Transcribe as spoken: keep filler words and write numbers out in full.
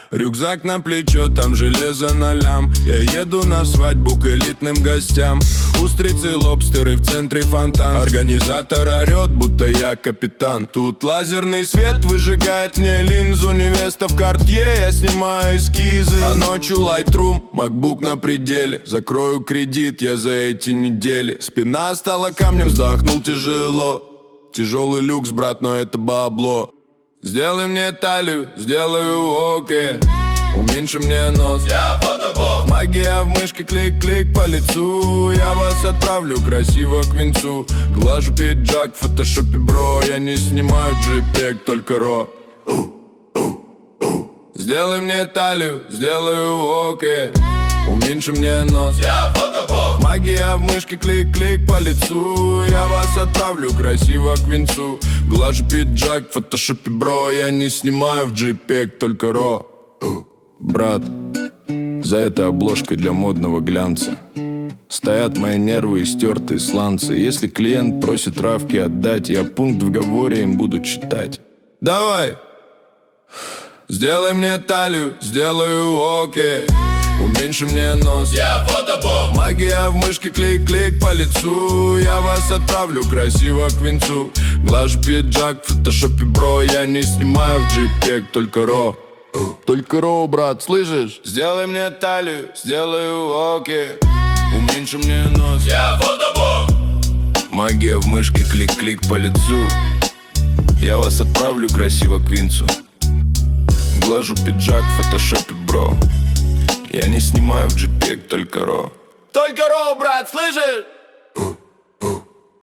Рюкзак на плечо, там железо на лям. Я еду на свадьбу к элитным гостям. Устрицы, лобстеры, в центре фонтан. Организатор орет, будто я капитан. Тут лазерный свет выжигает мне линзу. Невеста в Картье, я снимаю эскизы. А ночью Lightroom, MacBook на пределе. Закрою кредит я за эти недели. Спина стала камнем, вздохнул тяжело. Тяжелый люкс, брат, но это бабло. Сделай мне талию, сделаю окей. Уменьши мне нос, я фотобог. Магия в мышке, клик-клик по лицу. Я вас отправлю красиво к венцу. Глажу пиджак в фотошопе, бро. Я не снимаю джей-пег, только ро. Сделай мне талию, сделаю окей. Уменьши мне нос, я фотобог. Магия в мышке, клик-клик по лицу. Я вас отправлю красиво к венцу. Глажу пиджак в фотошопе, бро. Я не снимаю в джей-пег, только ро. Брат, за этой обложкой для модного глянца стоят мои нервы и стертые сланцы. Если клиент просит травки отдать, я пункт в договоре им буду читать. Давай! Сделай мне талию, сделаю окей. Уменьши мне нос, я фотобог. Магия в мышке, клик-клик по лицу. Я вас отправлю красиво к венцу. Глажу пиджак в фотошопе, бро. Я не снимаю в джей-пег, только ро. Только ро, брат, слышишь? Сделай мне талию, сделаю окей. Уменьши мне нос, я фотобог. Магия в мышке, клик-клик по лицу. Я вас отправлю красиво к венцу. Глажу пиджак в фотошопе, бро. Я не снимаю в джей-пег, только ро. Только ро, брат, слышишь?